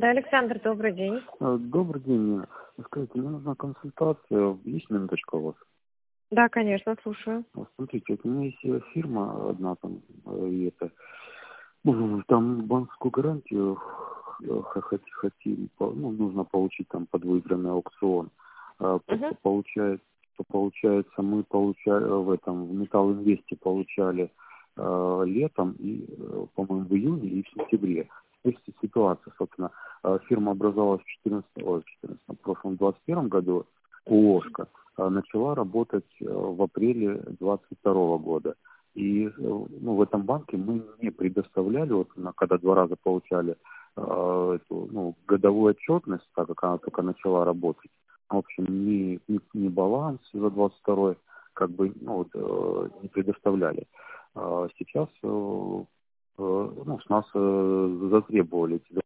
Да, Александр, добрый день. Добрый день. Скажите, мне нужна консультация. Есть минуточка у вас? Да, конечно, слушаю. Смотрите, вот у меня есть фирма одна там, и это, там банковскую гарантию хотим, нужно получить там под выигранный аукцион. Угу. Получается, мы получали в Металлинвесте получали летом и, по-моему, в июне и в сентябре. То есть ситуация, собственно, фирма образовалась в прошлом 21 году, УОшка, начала работать в апреле 22 года. И в этом банке мы не предоставляли, когда 2 раза получали эту годовую отчетность, так как она только начала работать. В общем, ни баланс за 22-й не предоставляли. Сейчас с нас затребовали эти